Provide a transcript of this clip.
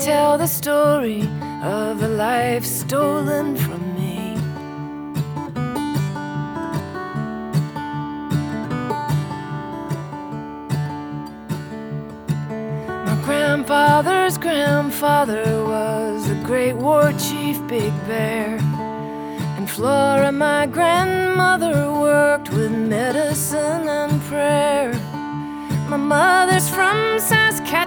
tell the story of a life stolen from me. My grandfather's grandfather was the great war chief Big Bear. And Flora, my grandmother, worked with medicine and prayer. My mother's from Saskatchewan,